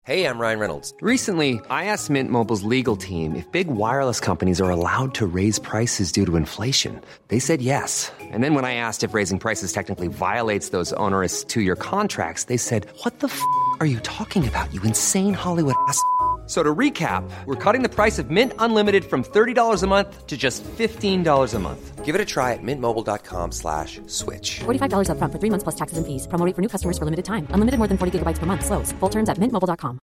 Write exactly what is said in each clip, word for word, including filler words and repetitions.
Hey, I'm Ryan Reynolds. Recently, I asked Mint Mobile's legal team if big wireless companies are allowed to raise prices due to inflation. They said yes. And then when I asked if raising prices technically violates those onerous two-year contracts, they said, "What the f*** are you talking about, you insane Hollywood ass f- So to recap, we're cutting the price of Mint Unlimited from thirty dollars a month to just fifteen dollars a month. Give it a try at mintmobile.com slash switch. forty-five dollars up front for three months plus taxes and fees. Promo rate for new customers for limited time. Unlimited more than forty gigabytes per month. Slows full terms at mint mobile dot com.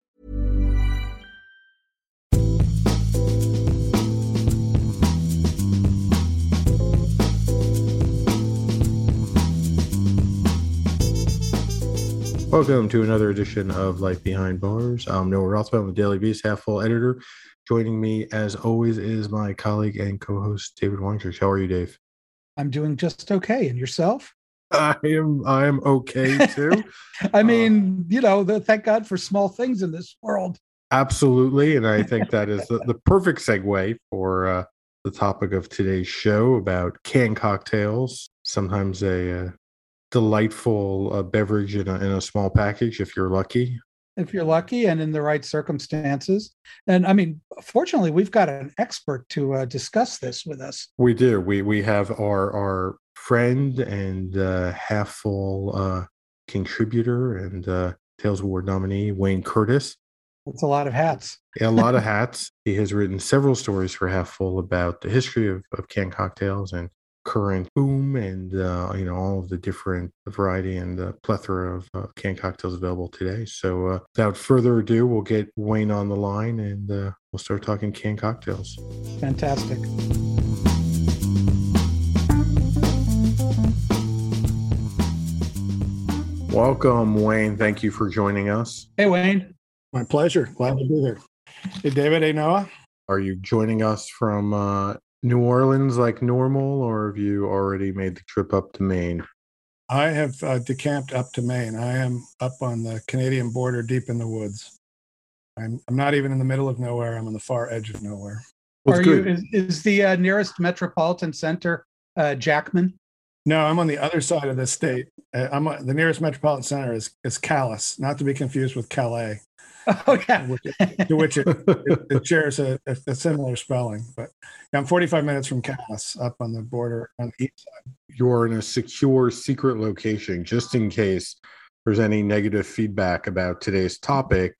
Welcome to another edition of Life Behind Bars. I'm Noah Rothman with Daily Beast, half full editor. Joining me, as always, is my colleague and co-host David Weintraub. How are you, Dave? I'm doing just okay. And yourself? I am. I am okay too. I mean, uh, you know, the, thank God for small things in this world. Absolutely, and I think that is the, the perfect segue for uh, the topic of today's show about canned cocktails. Sometimes a uh, delightful uh, beverage in a, in a small package, if you're lucky. If you're lucky and in the right circumstances. And I mean, fortunately, we've got an expert to uh, discuss this with us. We do. We we have our our friend and uh, half full uh, contributor and uh, Tales Award nominee, Wayne Curtis. It's a lot of hats. A lot of hats. He has written several stories for Half Full about the history of, of canned cocktails and current boom and uh, you know all of the different variety and the plethora of uh, canned cocktails available today. So uh, without further ado, we'll get Wayne on the line and uh, we'll start talking canned cocktails. Fantastic. Welcome, Wayne. Thank you for joining us. Hey, Wayne. My pleasure. Glad to be here. Hey, David. Hey, Noah. Are you joining us from uh, New Orleans like normal, or have you already made the trip up to Maine? I have uh, decamped up to Maine. I am up on the Canadian border, deep in the woods. I'm I'm not even in the middle of nowhere. I'm on the far edge of nowhere. Well, Are you? Is, is the uh, nearest metropolitan center uh, Jackman? No, I'm on the other side of the state. Uh, I'm uh, the nearest metropolitan center is is Calais, not to be confused with Calais. Oh yeah, which it, to which it, it, it shares a, a, a similar spelling. But yeah, I'm forty-five minutes from Calais, up on the border on the east side. You're in a secure, secret location, just in case there's any negative feedback about today's topic.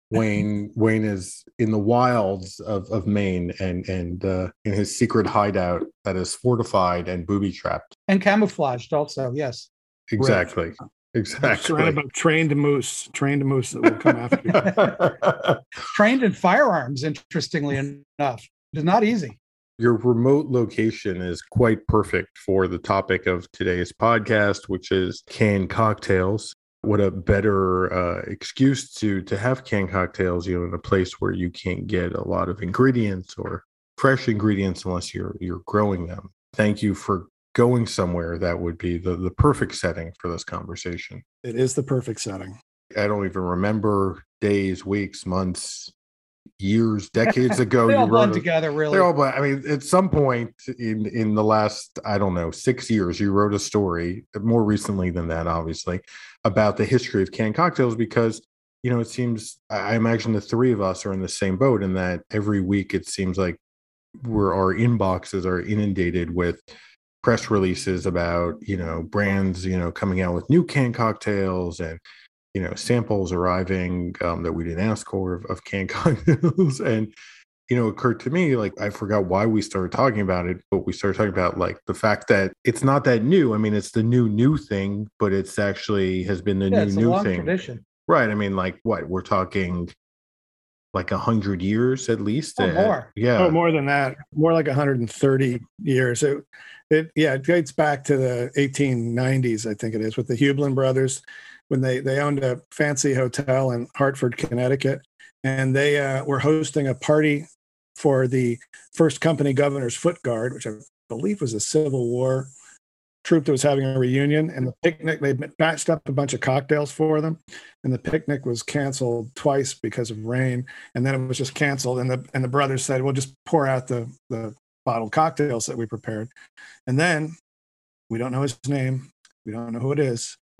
Wayne Wayne is in the wilds of, of Maine and and uh, in his secret hideout that is fortified and booby trapped and camouflaged. Also, yes, exactly. Right. Exactly. Surrounded by trained moose, trained moose that will come after you. Trained in firearms, interestingly enough. It's not easy. Your remote location is quite perfect for the topic of today's podcast, which is canned cocktails. What a better uh, excuse to to have canned cocktails, you know, in a place where you can't get a lot of ingredients or fresh ingredients unless you're you're growing them. Thank you for going somewhere that would be the, the perfect setting for this conversation. It is the perfect setting. I don't even remember days, weeks, months, years, decades ago. They all you blend a, together, really. They all blend. I mean, at some point in, in the last, I don't know, six years, you wrote a story, more recently than that, obviously, about the history of canned cocktails because, you know, it seems, I imagine the three of us are in the same boat in that every week it seems like we're, our inboxes are inundated with press releases about, you know, brands, you know, coming out with new canned cocktails and, you know, samples arriving um, that we didn't ask for of, of canned cocktails. And, you know, it occurred to me, like, I forgot why we started talking about it, but we started talking about like the fact that it's not that new. I mean, it's the new, new thing, but it's actually has been the yeah, new, it's a new long thing. Tradition. Right. I mean, like what we're talking like a hundred years at least. Oh, uh, more. Yeah. Oh, more than that. More like one hundred thirty years. It, it, yeah, it dates back to the eighteen nineties, I think it is, with the Hublin brothers, when they, they owned a fancy hotel in Hartford, Connecticut, and they uh, were hosting a party for the first company governor's foot guard, which I believe was a Civil War troop that was having a reunion. And the picnic, they batched up a bunch of cocktails for them, and the picnic was canceled twice because of rain, and then it was just canceled. And the and the brothers said, "We'll just pour out the the bottled cocktails that we prepared." And then we don't know his name, we don't know who it is,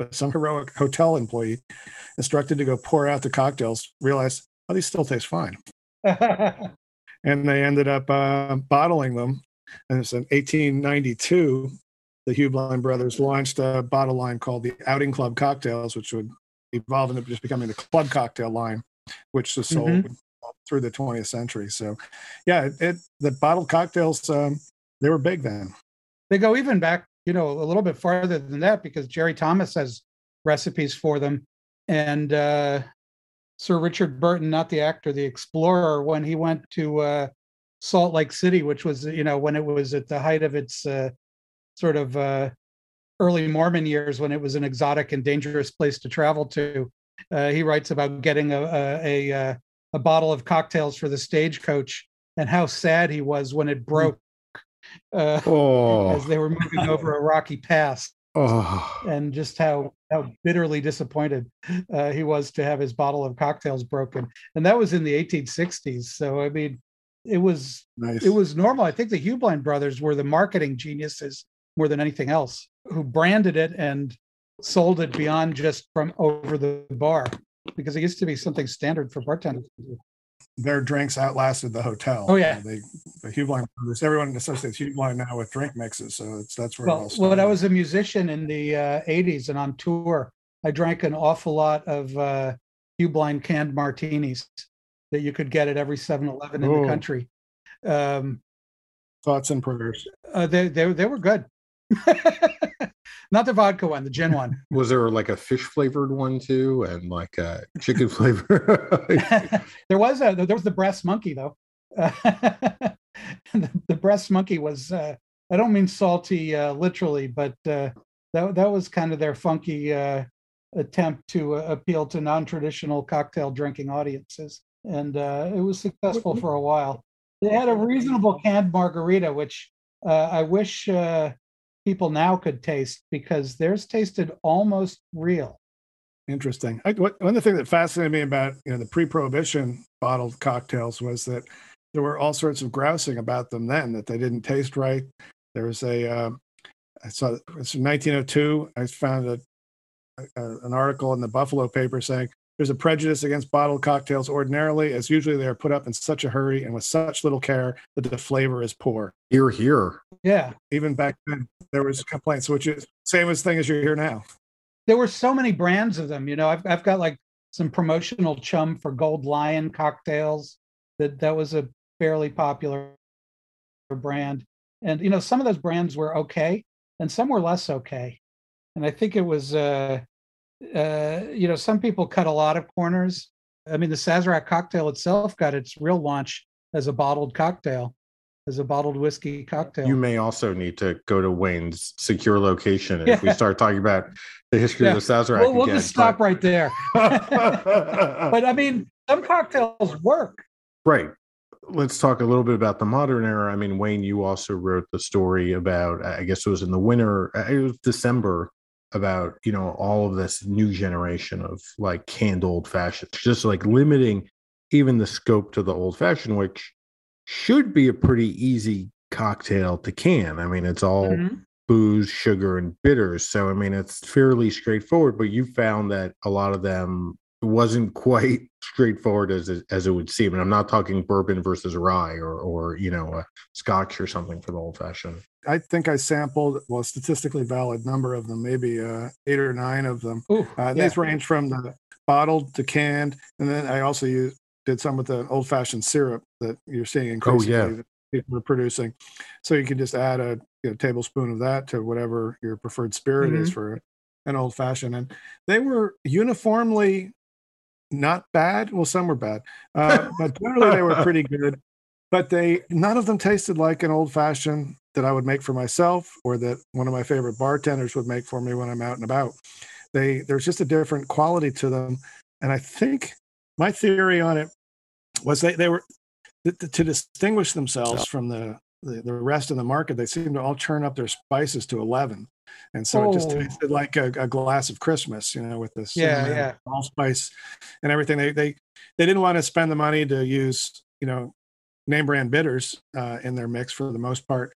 but some heroic hotel employee instructed to go pour out the cocktails realized, oh, these still taste fine. And they ended up uh, bottling them. And it's in eighteen ninety-two, the Hublin brothers launched a bottle line called the Outing Club Cocktails, which would evolve into just becoming the Club Cocktail line, which was sold mm-hmm. through the twentieth century. So, yeah, it, it the bottled cocktails, um, they were big then. They go even back, you know, a little bit farther than that, because Jerry Thomas has recipes for them. And uh, Sir Richard Burton, not the actor, the explorer, when he went to uh, Salt Lake City, which was, you know, when it was at the height of its uh, sort of uh, early Mormon years, when it was an exotic and dangerous place to travel to. Uh, he writes about getting a, a, a, a bottle of cocktails for the stagecoach and how sad he was when it broke uh, oh. as they were moving over a rocky pass. Oh. And just how, how bitterly disappointed uh, he was to have his bottle of cocktails broken. And that was in the eighteen sixties. So, I mean, it was nice. It was normal. I think the Hublin brothers were the marketing geniuses more than anything else, who branded it and sold it beyond just from over the bar, because it used to be something standard for bartenders to do. Their drinks outlasted the hotel. Oh yeah, you know, they, the Hublin brothers. Everyone associates Hublin now with drink mixes, so it's that's where. Well, it all started. When I was a musician in the uh, eighties and on tour, I drank an awful lot of uh, Hublin canned martinis that you could get at every seven eleven in oh. the country. Um, Thoughts and prayers. Uh, they they they were good. Not the vodka one, the gin one. Was there like a fish flavored one too, and like a chicken flavor? There was a there was the breast monkey though. Uh, the, the breast monkey was uh, I don't mean salty uh, literally, but uh, that that was kind of their funky uh, attempt to uh, appeal to non-traditional cocktail drinking audiences, and uh, it was successful for a while. They had a reasonable canned margarita, which uh, I wish. Uh, people now could taste, because theirs tasted almost real. Interesting. I, what, one of the things that fascinated me about you know the pre-prohibition bottled cocktails was that there were all sorts of grousing about them then, that they didn't taste right. There was a, uh, I saw it's in nineteen oh two, I found a, a, an article in the Buffalo paper saying, there's a prejudice against bottled cocktails ordinarily, as usually they are put up in such a hurry and with such little care that the flavor is poor. Here, here. Yeah. Even back then, there was complaints, which is same as thing as you hear now. There were so many brands of them. You know, I've I've got like some promotional chum for Gold Lion cocktails. That that was a fairly popular brand. And, you know, some of those brands were okay, and some were less okay. And I think it was... Uh, Uh, you know, some people cut a lot of corners. I mean, the Sazerac cocktail itself got its real launch as a bottled cocktail, as a bottled whiskey cocktail. You may also need to go to Wayne's secure location if yeah. we start talking about the history yeah. of the Sazerac. We'll, we'll again, just stop but... right there. But I mean, some cocktails work. Right. Let's talk a little bit about the modern era. I mean, Wayne, you also wrote the story about, I guess it was in the winter, it was December, about, you know, all of this new generation of like canned old fashions, just like limiting even the scope to the old fashioned, which should be a pretty easy cocktail to can. I mean, it's all mm-hmm. booze, sugar, and bitters. So, I mean, it's fairly straightforward, but you found that a lot of them wasn't quite straightforward as it, as it would seem. And I'm not talking bourbon versus rye or, or you know, a scotch or something for the old fashioned. I think I sampled, well, a statistically valid number of them, maybe uh, eight or nine of them. Ooh, uh, yeah. These range from the bottled to canned. And then I also used, did some with the old fashioned syrup that you're seeing increasingly oh, yeah. that people are producing. So you can just add a you know, tablespoon of that to whatever your preferred spirit mm-hmm. is for an old fashioned. And they were uniformly not bad. Well, some were bad, uh, but generally they were pretty good. But they, none of them tasted like an old fashioned that I would make for myself, or that one of my favorite bartenders would make for me when I'm out and about. They, there's just a different quality to them. And I think my theory on it was they, they were to, to distinguish themselves from the, the, the rest of the market. They seemed to all turn up their spices to eleven. And so oh. it just tasted like a, a glass of Christmas, you know, with this yeah, yeah. allspice and everything. They, they, they didn't want to spend the money to use, you know, name brand bitters uh, in their mix for the most part.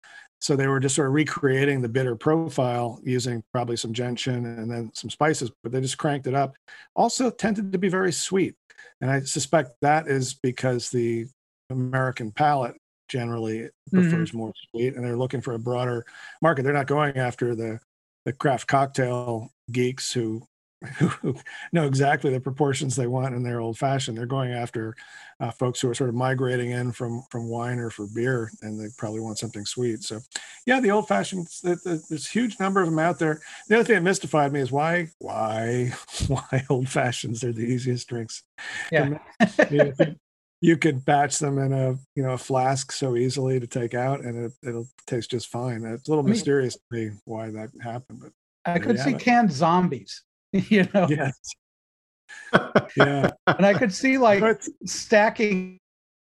So they were just sort of recreating the bitter profile using probably some gentian and then some spices, but they just cranked it up. Also tended to be very sweet. And I suspect that is because the American palate generally prefers mm-hmm. more sweet, and they're looking for a broader market. They're not going after the, the craft cocktail geeks who, who know exactly the proportions they want in their old fashioned. They're going after uh, folks who are sort of migrating in from, from wine or for beer, and they probably want something sweet. So yeah, the old fashioned, there's a huge number of them out there. The other thing that mystified me is why, why, why old fashions are the easiest drinks. Yeah. You could batch them in a, you know, a flask so easily to take out, and it, it'll taste just fine. It's a little I mean, mysterious to me why that happened, but I could see it. Canned zombies, you know. Yes. Yeah. And I could see like but, stacking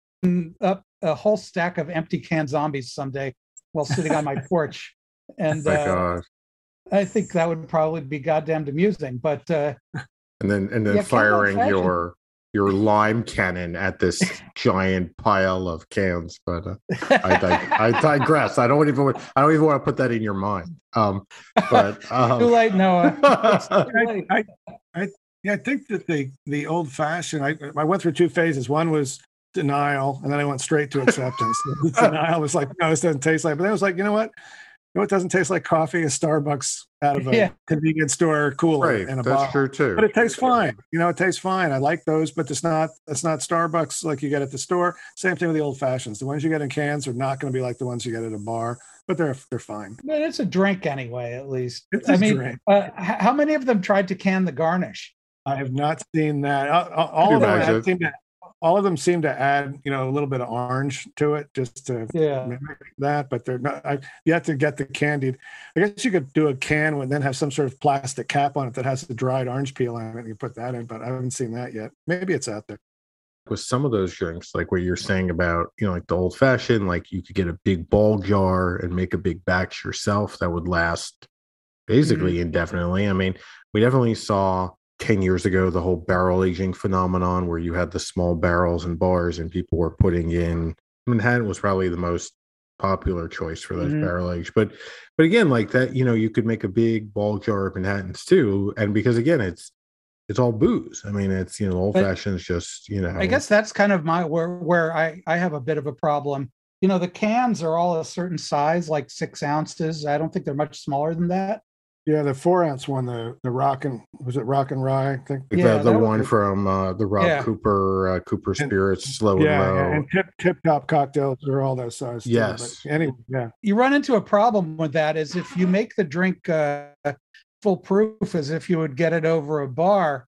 up a whole stack of empty canned zombies someday while sitting on my porch. And oh my uh, God. I think that would probably be goddamned amusing. But uh, and then and then yeah, firing your your lime cannon at this giant pile of cans, but uh, I, dig- I digress. I don't even I don't even want to put that in your mind. Um, but um, too late, Noah. Too late. I, I, I, yeah, I think that the the old fashioned. I I went through two phases. One was denial, and then I went straight to acceptance. Denial was like, no, this doesn't taste like. But then I was like, you know what? You know what doesn't taste like coffee? Is Starbucks out of a yeah. convenience store cooler right, in a that's bottle. True too. But it tastes fine. You know, it tastes fine. I like those, but it's not it's not Starbucks like you get at the store. Same thing with the old fashions. The ones you get in cans are not going to be like the ones you get at a bar, but they're they're fine. But it's a drink anyway, at least. It's I a mean, drink. Uh, how many of them tried to can the garnish? I have not seen that. All, all of them seem to all of them seem to add, you know, a little bit of orange to it just to yeah. mimic that, but they're not. I, you have to get the candied. I guess you could do a can and then have some sort of plastic cap on it that has the dried orange peel on it, and you put that in. But I haven't seen that yet. Maybe it's out there. With some of those drinks, like what you're saying about, you know, like the old fashioned, like you could get a big ball jar and make a big batch yourself that would last basically mm-hmm. indefinitely. I mean, we definitely saw ten years ago the whole barrel aging phenomenon where you had the small barrels and bars and people were putting in. Manhattan was probably the most popular choice for those mm-hmm. barrel aged, but but again, like that, you know, you could make a big ball jar of Manhattans too, and because again, it's it's all booze. I mean, it's, you know, old fashions just, you know. I guess that's kind of my where where I I have a bit of a problem. You know, the cans are all a certain size, like six ounces. I don't think they're much smaller than that. Yeah, the four ounce one, the the rock and was it rock and rye? I think yeah, the, the one was, from uh, the Rob yeah. Cooper uh, Cooper Spirits, and, slow yeah, and low. Yeah, and tip tip top cocktails are all that size. Yes. Too, anyway, yeah. You run into a problem with that is if you make the drink uh, full proof, as if you would get it over a bar,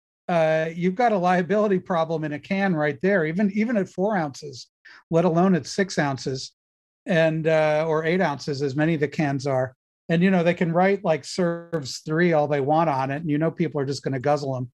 uh, you've got a liability problem in a can right there. Even even at four ounces, let alone at six ounces, and uh, or eight ounces, as many of the cans are. And, you know, they can write like serves three all they want on it, and you know people are just going to guzzle them.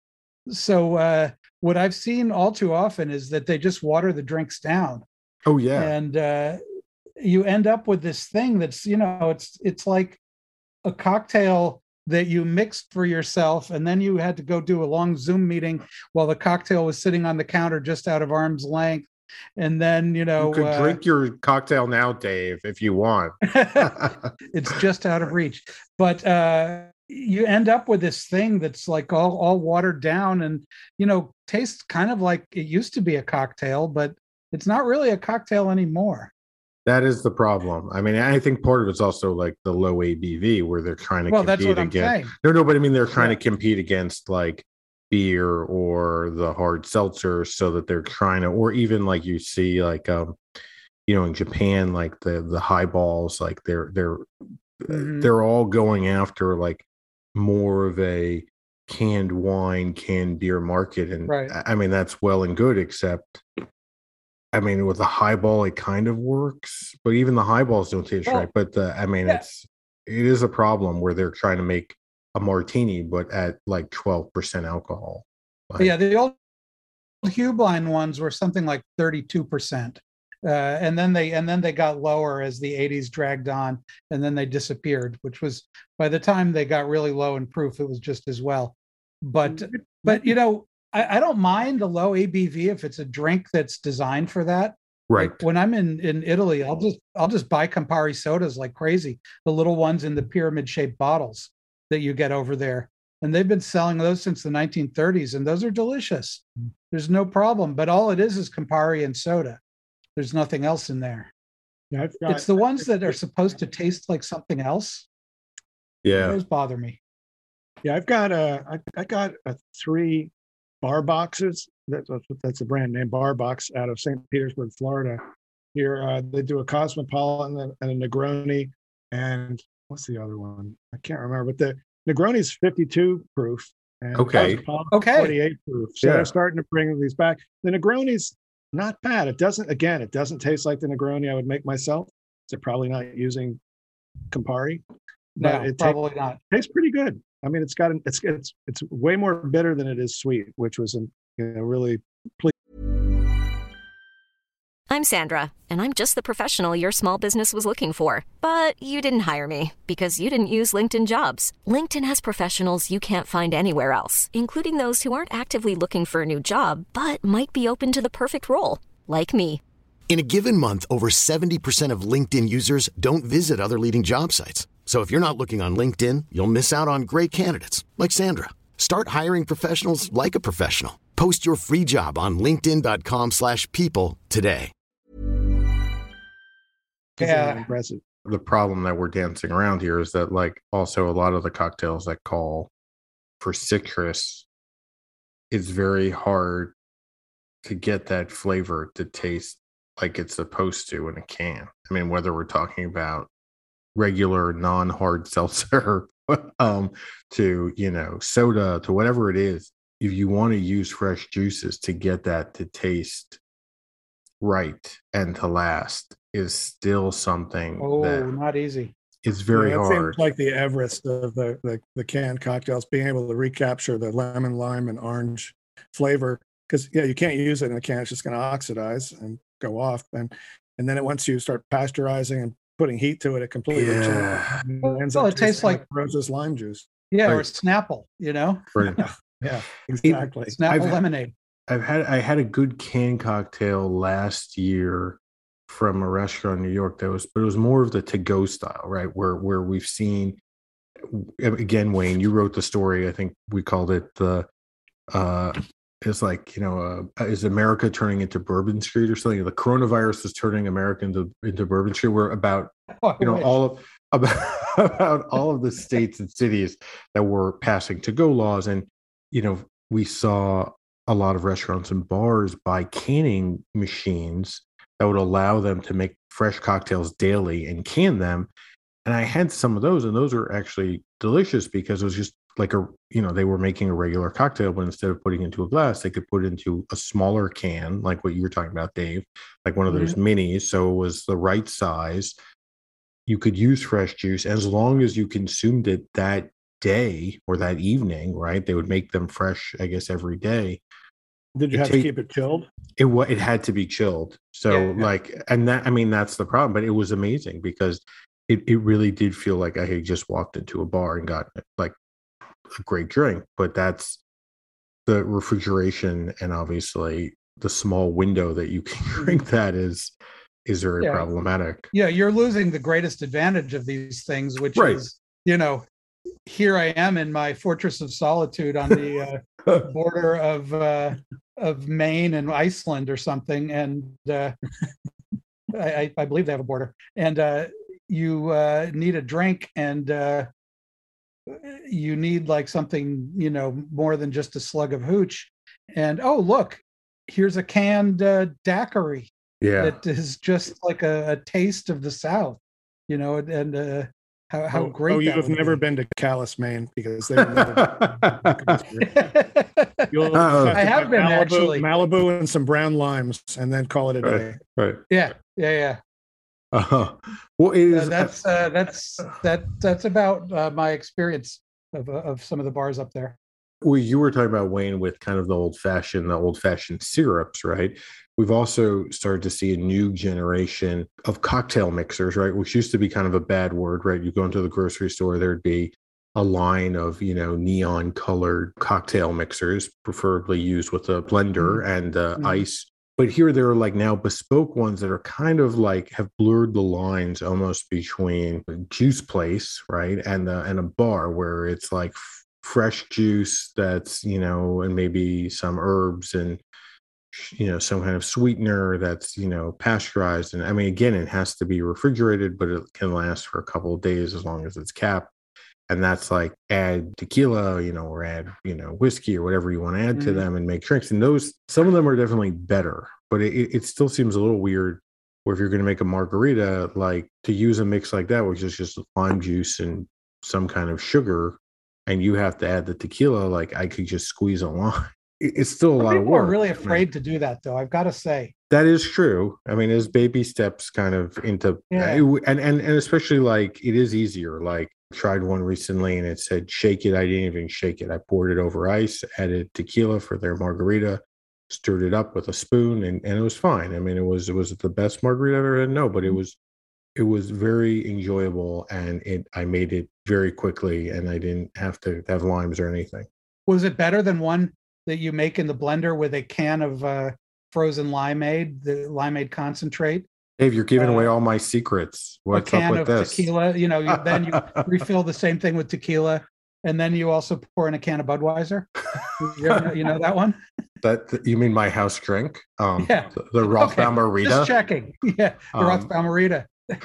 So uh, what I've seen all too often is that they just water the drinks down. Oh, yeah. And uh, you end up with this thing that's, you know, it's it's like a cocktail that you mixed for yourself, and then you had to go do a long Zoom meeting while the cocktail was sitting on the counter just out of arm's length. And then, you know, you could uh, drink your cocktail now, Dave, if you want. It's just out of reach. But uh, you end up with this thing that's like all, all watered down and, you know, tastes kind of like it used to be a cocktail, but it's not really a cocktail anymore. That is the problem. I mean, I think part of it's also like the low A B V where they're trying to well, compete that's what I'm against. saying. No, no, but I mean, they're trying yeah. to compete against like beer or the hard seltzer, so that they're trying to, or even like you see like um you know in Japan, like the the highballs, like they're they're mm-hmm. they're all going after like more of a canned wine, canned beer market. And right. I mean, that's well and good, except I mean with the highball it kind of works, but even the highballs don't taste well, right. But the, I mean yeah. it's it is a problem where they're trying to make a martini, but at like twelve percent alcohol. Like, yeah, the old Hublin ones were something like thirty-two percent. Uh, and then they and then they got lower as the eighties dragged on, and then they disappeared, which was by the time they got really low in proof, it was just as well. But but you know, I, I don't mind the low A B V if it's a drink that's designed for that. Right. Like when I'm in, in Italy, I'll just I'll just buy Campari sodas like crazy. The little ones in the pyramid shaped bottles that you get over there. And they've been selling those since the nineteen thirties, and those are delicious. There's no problem. But all it is is Campari and soda. There's nothing else in there. Yeah, I've got, It's the ones that are supposed to taste like something else. Yeah. Those bother me. yeah, I've got a, I, I got a three bar boxes. That's that's a brand name, Bar Box, out of Saint Petersburg, Florida. Here, uh, they do a Cosmopolitan and a Negroni, and what's the other one? I can't remember. But the Negroni's fifty-two proof, and Okay. Cosmopolitan's Okay. forty-eight proof. So Yeah. they're starting to bring these back. The Negroni's not bad. It doesn't, again, it doesn't taste like the Negroni I would make myself. So probably not using Campari, No, but it ta- probably not. tastes pretty good. I mean, it's got an, it's it's it's way more bitter than it is sweet, which was an, you know, really I'm Sandra, and I'm just the professional your small business was looking for. But you didn't hire me because you didn't use LinkedIn Jobs. LinkedIn has professionals you can't find anywhere else, including those who aren't actively looking for a new job, but might be open to the perfect role, like me. In a given month, over seventy percent of LinkedIn users don't visit other leading job sites. So if you're not looking on LinkedIn, you'll miss out on great candidates like Sandra. Start hiring professionals like a professional. Post your free job on linkedin.com slash people today. Yeah. impressive. The problem that we're dancing around here is that, like, also a lot of the cocktails that call for citrus, it's very hard to get that flavor to taste like it's supposed to in a can. I mean, whether we're talking about regular non-hard seltzer um to, you know, soda, to whatever it is, if you want to use fresh juices to get that to taste right and to last, is still something Oh, that not easy. is very Yeah, that hard. seems like the Everest of the, the the canned cocktails, being able to recapture the lemon, lime, and orange flavor. Because yeah, you can't use it in a can; it's just going to oxidize and go off. And and then it, once you start pasteurizing and putting heat to it, it completely Yeah. changes. It ends Well, up it tastes tasting like- Rose's lime juice. Yeah, or Right. Snapple, you know? Right. Yeah, exactly. Snapple I've- lemonade. I've had I had a good canned cocktail last year from a restaurant in New York that was, but it was more of the to-go style, right? Where where we've seen, again, Wayne, you wrote the story. I think we called it the uh it's like, you know, uh, is America turning into Bourbon Street or something? The coronavirus is turning America into, into Bourbon Street. We're about, Oh, I you know, wish. all of about, about all of the states and cities that were passing to-go laws. And, you know, we saw a lot of restaurants and bars buy canning machines that would allow them to make fresh cocktails daily and can them. And I had some of those, and those are actually delicious because it was just like a, you know, they were making a regular cocktail, but instead of putting it into a glass, they could put it into a smaller can, like what you were talking about, Dave, like one of those minis. So it was the right size. You could use fresh juice as long as you consumed it that day or that evening, right? They would make them fresh, I guess, every day. Did you It have ta- to keep it chilled? It wa- it had to be chilled. So Yeah. like, and that, I mean, that's the problem, but it was amazing because it, it really did feel like I had just walked into a bar and got like a great drink. But that's the refrigeration and obviously the small window that you can drink that is is very Yeah. problematic. Yeah, you're losing the greatest advantage of these things, which Right. is, you know, here I am in my fortress of solitude on the uh, border of uh, of Maine and Iceland or something, and uh, I, I- I believe they have a border. And uh, you uh, need a drink, and uh, you need like something, you know, more than just a slug of hooch. And oh, look, here's a canned uh, daiquiri. Yeah. That is just like a, a taste of the South, you know, and, and uh, how, how oh, great. Oh, that you have would never be. been to Calais, Maine, because they would never. You'll Uh-oh. have to I have have been, Malibu, actually. Malibu and some brown limes, and then call it a day. right. Right. yeah, yeah, yeah. Uh-huh. Well, it Uh, is. that's uh, that's that that's about uh, my experience of uh, of some of the bars up there. Well, you were talking about, Wayne, with kind of the old fashioned, the old fashioned syrups, right? We've also started to see a new generation of cocktail mixers, right? Which used to be kind of a bad word, right? You go into the grocery store, there'd be a line of, you know, neon colored cocktail mixers, preferably used with a blender and uh, Mhm. ice. But here there are like now bespoke ones that are kind of like have blurred the lines almost between a juice place, right, and the, and a bar where it's like f- fresh juice that's, you know, and maybe some herbs and, you know, some kind of sweetener that's, you know, pasteurized. And I mean, again, it has to be refrigerated, but it can last for a couple of days as long as it's capped. And that's like add tequila, you know, or add, you know, whiskey or whatever you want to add mm. to them and make drinks. And those, some of them are definitely better, but it, it still seems a little weird. Or if you're going to make a margarita, like to use a mix like that, which is just lime juice and some kind of sugar, and you have to add the tequila, like I could just squeeze a lime. It's still a Some lot of people work. People are really afraid to do that, though. I've got to say that is true. I mean, there's baby steps kind of into, yeah. and and and especially like it is easier. Like tried one recently, and it said shake it. I didn't even shake it. I poured it over ice, added tequila for their margarita, stirred it up with a spoon, and and it was fine. I mean, it was it was the best margarita I've ever had. No, but it was it was very enjoyable, and it I made it very quickly, and I didn't have to have limes or anything. Was it better than one that you make in the blender with a can of uh, frozen limeade, the limeade concentrate? Dave, you're giving uh, away all my secrets. What's a can up with of this? Tequila, you know, you, then you refill the same thing with tequila, and then you also pour in a can of Budweiser. You know, you know that one? That you mean my house drink? Um, yeah, the, the Rothbaum okay. Marita. Just checking. Yeah, the um, Rothbaum Marita.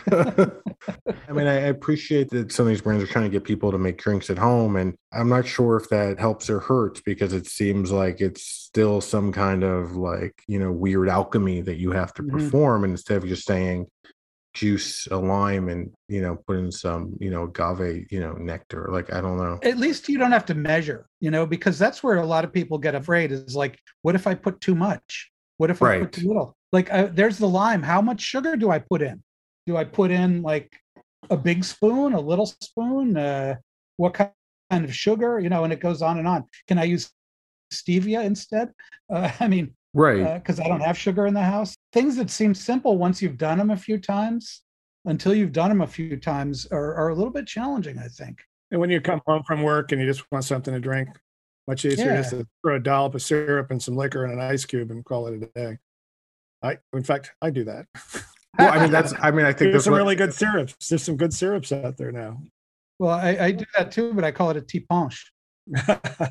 I mean, I appreciate that some of these brands are trying to get people to make drinks at home, and I'm not sure if that helps or hurts because it seems like it's still some kind of like, you know, weird alchemy that you have to mm-hmm. perform, and instead of just saying juice a lime and, you know, put in some, you know, agave, you know, nectar. Like, I don't know. At least you don't have to measure, you know, because that's where a lot of people get afraid is like, what if I put too much? What if I right. put too little? Like, uh, there's the lime. How much sugar do I put in? Do I put in like a big spoon, a little spoon? Uh, what kind of sugar? You know, and it goes on and on. Can I use stevia instead? Uh, I mean, right. Because uh, I don't have sugar in the house. Things that seem simple once you've done them a few times, until you've done them a few times, are, are a little bit challenging, I think. And when you come home from work and you just want something to drink, much easier yeah. is to throw a dollop of syrup and some liquor and an ice cube and call it a day. I, in fact, I do that. Well, I mean, that's, I mean, I think there's that's some what, really good syrups. There's some good syrups out there now. Well, I, I do that too, but I call it a tea punch. I,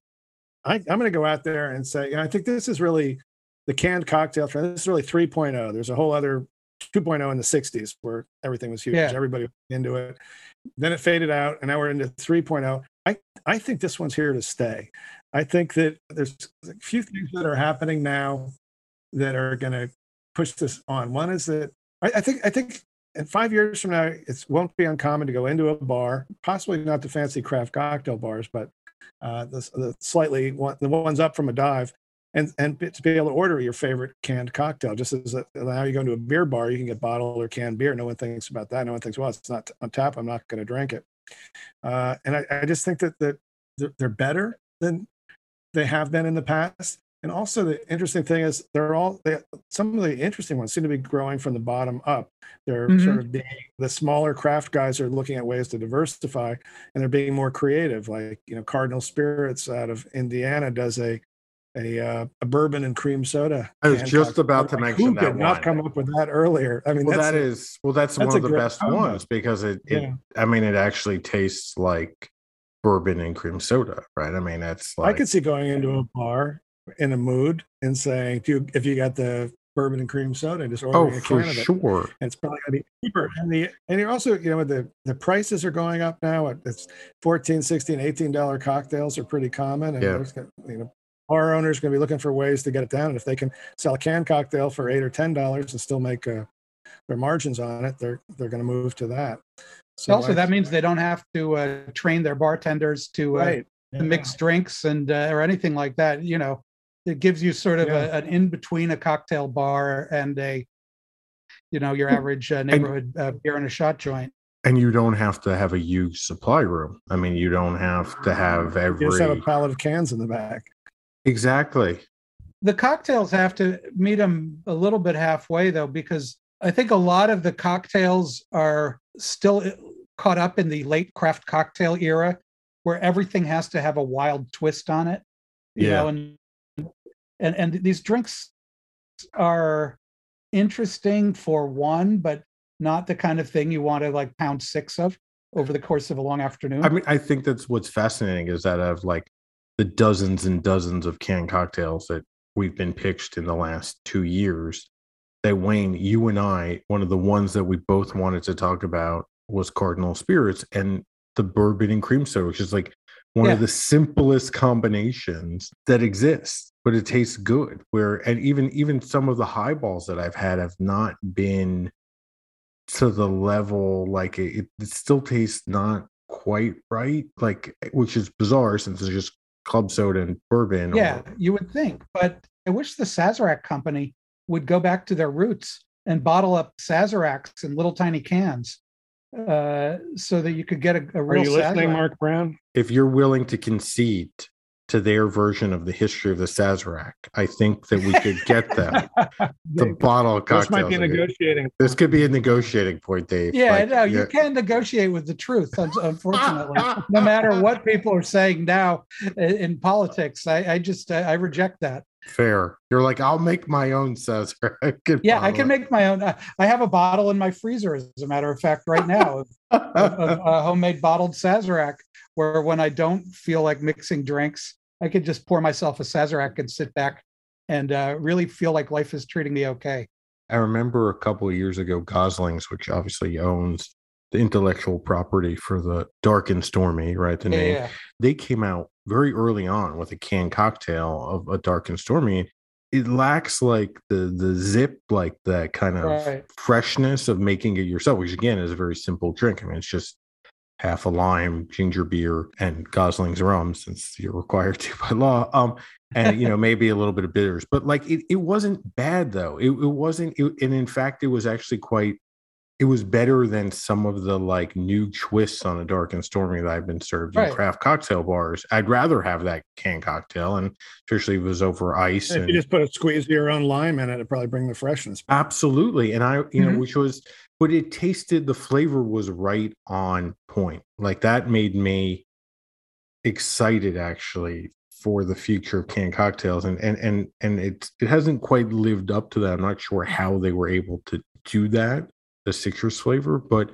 I'm going to go out there and say, you know, I think this is really the canned cocktail trend. This is really three point oh. There's a whole other two point oh in the sixties where everything was huge. Yeah. Everybody was into it. Then it faded out, and now we're into three point oh. I, I think this one's here to stay. I think that there's a few things that are happening now that are going to push this on. One is that I, I think I think in five years from now, it won't be uncommon to go into a bar, possibly not the fancy craft cocktail bars, but uh, the, the slightly one, the ones up from a dive, and and to be able to order your favorite canned cocktail. Just as a, now you go into a beer bar, you can get bottled or canned beer. No one thinks about that. No one thinks, well, it's not on tap, I'm not going to drink it. Uh, and I, I just think that that they're, they're better than they have been in the past. And also the interesting thing is they're all, they, some of the interesting ones seem to be growing from the bottom up. They're mm-hmm. sort of being, the smaller craft guys are looking at ways to diversify, and they're being more creative. Like, you know, Cardinal Spirits out of Indiana does a, a, uh, a bourbon and cream soda. I was just about to like, mention who that could one. not come up with that earlier. I mean, well, that's that a, is, well, that's, that's one of the best combo. ones because it, it yeah. I mean, it actually tastes like bourbon and cream soda, right? I mean, that's like, I could see going into a bar in a mood and saying, if you, if you got the bourbon and cream soda, just ordering oh, a for can of it. sure. And it's probably going to be cheaper. And the, and you're also, you know, the, the prices are going up now. It's fourteen, sixteen, eighteen dollars cocktails are pretty common. And yeah. there's, you know, bar owners going to be looking for ways to get it down. And if they can sell a canned cocktail for eight or ten dollars and still make uh, their margins on it, they're, they're going to move to that. So also, I, that means they don't have to uh, train their bartenders to, uh, right. to yeah. mix drinks and uh, or anything like that. You know, it gives you sort of yeah. a, an in between a cocktail bar and a, you know, your average uh, neighborhood uh, beer and a shot joint. And you don't have to have a huge supply room. I mean, you don't have to have every. You just have a pallet of cans in the back. Exactly. The cocktails have to meet them a little bit halfway, though, because I think a lot of the cocktails are still caught up in the late craft cocktail era, where everything has to have a wild twist on it. You yeah. know, and and and these drinks are interesting for one, but not the kind of thing you want to like pound six of over the course of a long afternoon. I mean, I think that's what's fascinating is that of like the dozens and dozens of canned cocktails that we've been pitched in the last two years, that Wayne, you and I, one of the ones that we both wanted to talk about was Cardinal Spirits and the bourbon and cream soda, which is like one yeah. of the simplest combinations that exists, but it tastes good. Where and even even some of the highballs that I've had have not been to the level, like it, it still tastes not quite right, like, which is bizarre since it's just club soda and bourbon. Yeah, or, you would think, but I wish the Sazerac company would go back to their roots and bottle up Sazeracs in little tiny cans, uh, so that you could get a, a real. Are you listening, Sazerac. Mark Brown? If you're willing to concede to their version of the history of the Sazerac, I think that we could get them the bottle of cocktails. This might be a negotiating. This could be a negotiating point, Dave. Yeah, like, no, yeah. you can't negotiate with the truth, unfortunately. No matter what people are saying now in politics, I, I just I, I reject that. Fair. You're like, I'll make my own Sazerac. Yeah, I can make my own. I have a bottle in my freezer, as a matter of fact, right now, of, of, of a homemade bottled Sazerac, where when I don't feel like mixing drinks, I could just pour myself a Sazerac and sit back and uh, really feel like life is treating me okay. I remember a couple of years ago, Goslings, which obviously owns the intellectual property for the Dark and Stormy, right? The yeah, name. Yeah. They came out very early on with a canned cocktail of a Dark and Stormy. It lacks like the the zip, like that kind of right. freshness of making it yourself, which again is a very simple drink. I mean, it's just half a lime, ginger beer, and Gosling's rum, since you're required to by law. Um, and you know, maybe a little bit of bitters, but like it, it wasn't bad though. It, it wasn't, it, and in fact, it was actually quite. It was better than some of the like new twists on a Dark and Stormy that I've been served right. in craft cocktail bars. I'd rather have that canned cocktail, and especially if it was over ice. And if and, you just put a squeeze of your own lime in it, it'd probably bring the freshness. Absolutely, and I, you mm-hmm. know, which was. But it tasted, the flavor was right on point. Like that made me excited actually for the future of canned cocktails. And and and and it it hasn't quite lived up to that. I'm not sure how they were able to do that, the citrus flavor, but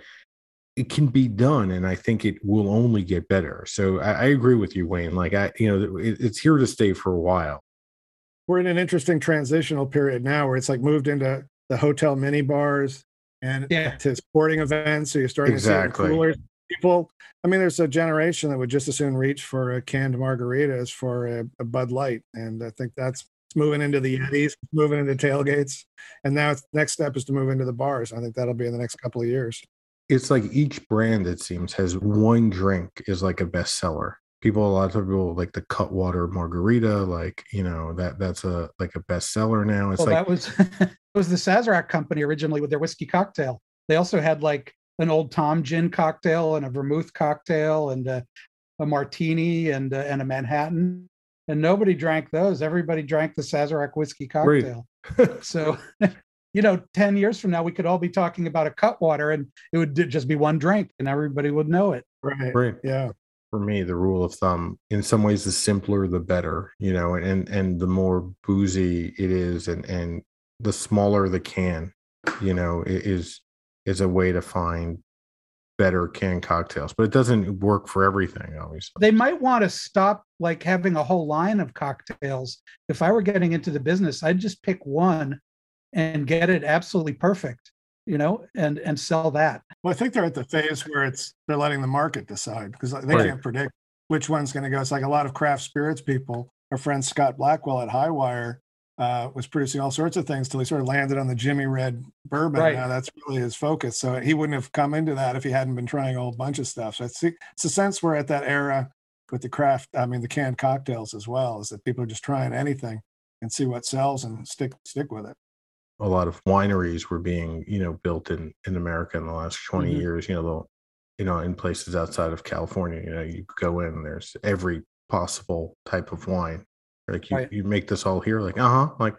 it can be done, and I think it will only get better. So I, I agree with you, Wayne. Like I, you know, it, it's here to stay for a while. We're in an interesting transitional period now where it's like moved into the hotel mini bars. And yeah. to sporting events, so you're starting exactly. to see coolers. People, I mean, there's a generation that would just as soon reach for a canned margarita as for a, a Bud Light, and I think that's it's moving into the Yetis, moving into tailgates, and now it's, next step is to move into the bars. I think that'll be in the next couple of years. It's like each brand, it seems, has one drink is like a bestseller. People, a lot of people like the Cutwater margarita, like you know that that's a like a bestseller now. It's well, like that was. It was the Sazerac company originally with their whiskey cocktail. They also had like an Old Tom gin cocktail and a vermouth cocktail and a, a martini and a, and a Manhattan, and nobody drank those. Everybody drank the Sazerac whiskey cocktail. So, you know, ten years from now, we could all be talking about a Cutwater, and it would just be one drink, and everybody would know it. Right. Right. Yeah. For me, the rule of thumb, in some ways, the simpler the better. You know, and and the more boozy it is, and and the smaller the can, you know, is is a way to find better canned cocktails, but it doesn't work for everything, obviously. They might want to stop like having a whole line of cocktails. If I were getting into the business, I'd just pick one and get it absolutely perfect, you know, and and sell that. Well, I think they're at the phase where it's they're letting the market decide because they right. can't predict which one's going to go. It's like a lot of craft spirits people. Our friend Scott Blackwell at Highwire Uh, was producing all sorts of things till he sort of landed on the Jimmy Red bourbon. Right. Now that's really his focus. So he wouldn't have come into that if he hadn't been trying a whole bunch of stuff. So it's, it's a sense we're at that era with the craft, I mean, the canned cocktails as well, is that people are just trying anything and see what sells and stick stick with it. A lot of wineries were being, you know, built in, in America in the last twenty mm-hmm. years, you know, the, you know, in places outside of California, you know, you go in, there's every possible type of wine. Like you, right. you make this all here, like, uh-huh, like,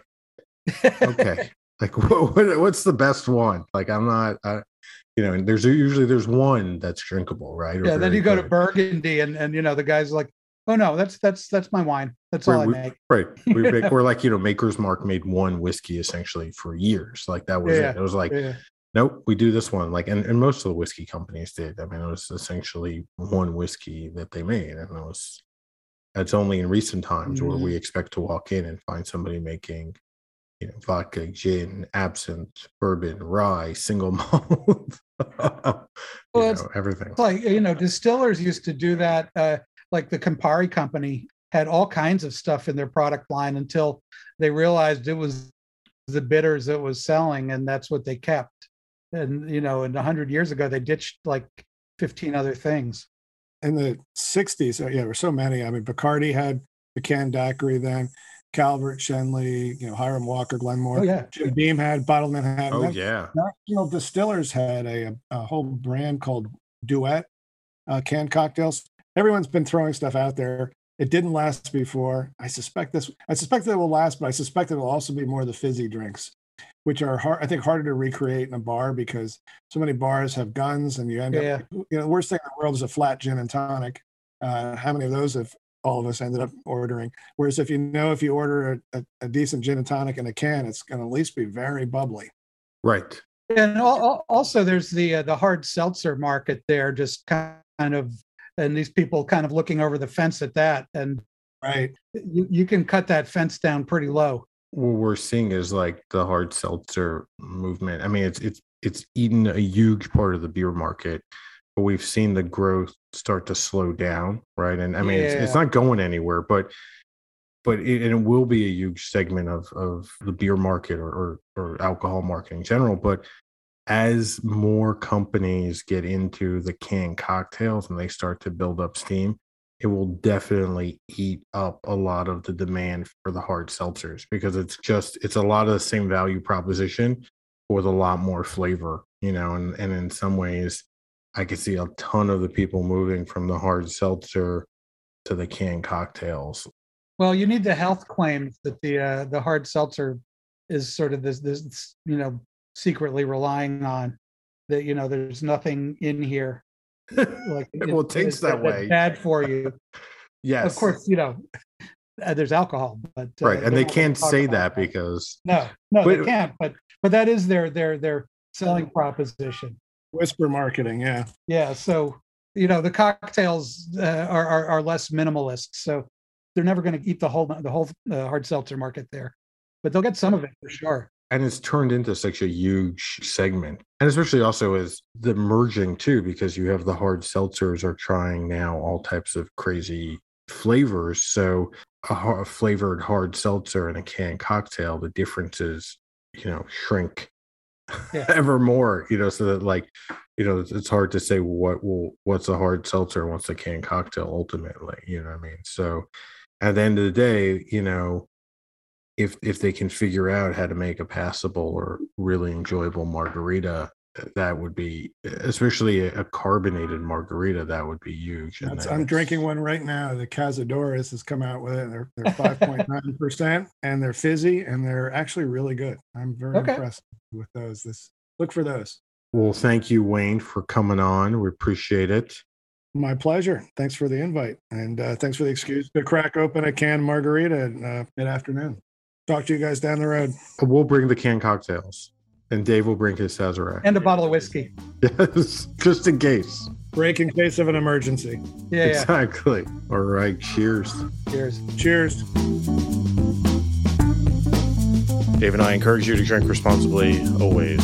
okay. Like, what, what, what's the best one? Like, I'm not, I, you know, and there's usually, there's one that's drinkable, right? Or yeah, then you go good. to Burgundy and, and, you know, the guy's like, Oh no, that's that's that's my wine. That's all I we, make. Right. We make, we're like, you know, Maker's Mark made one whiskey essentially for years. Like that was Yeah, it. It was like, yeah. nope, we do this one. Like, and, and most of the whiskey companies did. I mean, it was essentially one whiskey that they made. And it was, it's only in recent times Mhm. where we expect to walk in and find somebody making, you know, vodka, gin, absinthe, bourbon, rye, single malt, Well, you it's- know, everything. It's like, you know, distillers used to do that. Uh, like the Campari company had all kinds of stuff in their product line until they realized it was the bitters that was selling, and that's what they kept. And, you know, and a hundred years ago, they ditched like fifteen other things. In the sixties, yeah, there were so many. I mean, Bacardi had the canned daiquiri then, Calvert, Shenley, you know, Hiram Walker, Glenmore. Oh, yeah. Jim Beam had Bottled Manhattan. Oh, Then yeah. National Distillers had a, a whole brand called Duet uh, canned cocktails. Everyone's been throwing stuff out there. It didn't last before. I suspect this. I suspect that it will last, but I suspect it will also be more of the fizzy drinks, which are hard. I think harder to recreate in a bar because so many bars have guns, and you end Yeah. up. You know, the worst thing in the world is a flat gin and tonic. Uh, how many of those have all of us ended up ordering? Whereas if you know if you order a, a, a decent gin and tonic in a can, it's going to at least be very bubbly. Right. And al- al- also, there's the uh, the hard seltzer market there, just kind of, and these people kind of looking over the fence at that, and Right. you, you can cut that fence down pretty low. What we're seeing is like the hard seltzer movement. I mean, it's it's it's eaten a huge part of the beer market, but we've seen the growth start to slow down, right? And I mean, it's, it's Yeah. not going anywhere, but but it, and it will be a huge segment of of the beer market or, or or alcohol market in general. But as more companies get into the canned cocktails and they start to build up steam, it will definitely eat up a lot of the demand for the hard seltzers because it's just it's a lot of the same value proposition with a lot more flavor, you know, and, and in some ways I could see a ton of the people moving from the hard seltzer to the canned cocktails. Well, you need the health claims that the uh, the hard seltzer is sort of this this you know secretly relying on, that you know there's nothing in here like Well, it tastes that way. bad for you. Yes. Of course, you know uh, there's alcohol, but uh, Right. And they don't can't talk say about that because no, no, But- they can't. But but that is their their their selling proposition. Whisper marketing. Yeah. Yeah. So you know the cocktails uh, are, are are less minimalist, so they're never going to eat the whole the whole uh, hard seltzer market there, but they'll get some of it for sure. and it's turned into such a huge segment, and especially also as the merging too, because you have the hard seltzers are trying now all types of crazy flavors. So a, har- a flavored hard seltzer and a canned cocktail, the differences, you know, shrink Yeah. ever more, you know, so that like, you know, it's, it's hard to say what will, what's a hard seltzer and what's a canned cocktail ultimately, you know what I mean? So at the end of the day, you know, if if they can figure out how to make a passable or really enjoyable margarita, that would be, especially a, a carbonated margarita, that would be huge. And That's, then I'm it's- drinking one right now. The Cazadores has come out with it. They're, they're five point nine percent and they're fizzy and they're actually really good. I'm very Okay. impressed with those. This look for those. Well, thank you, Wayne, for coming on. We appreciate it. My pleasure. Thanks for the invite. And uh, thanks for the excuse to crack open a canned margarita in uh, mid afternoon. Talk to you guys down the road. We'll bring the canned cocktails, and Dave will bring his Sazerac. And a bottle of whiskey. Yes, just in case. Break in case of an emergency. Yeah, yeah. Exactly. All right. Cheers. Cheers. Cheers. Dave and I encourage you to drink responsibly always.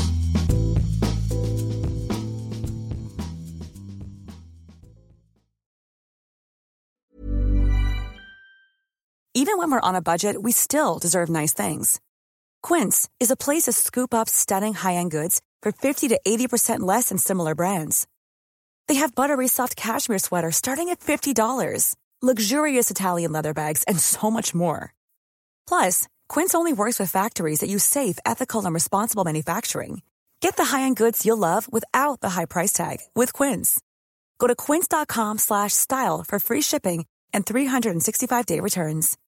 Even when we're on a budget, we still deserve nice things. Quince is a place to scoop up stunning high-end goods for fifty to eighty percent less than similar brands. They have buttery soft cashmere sweaters starting at fifty dollars, luxurious Italian leather bags, and so much more. Plus, Quince only works with factories that use safe, ethical, and responsible manufacturing. Get the high-end goods you'll love without the high price tag with Quince. Go to quince.com slash style for free shipping and three hundred sixty-five day returns.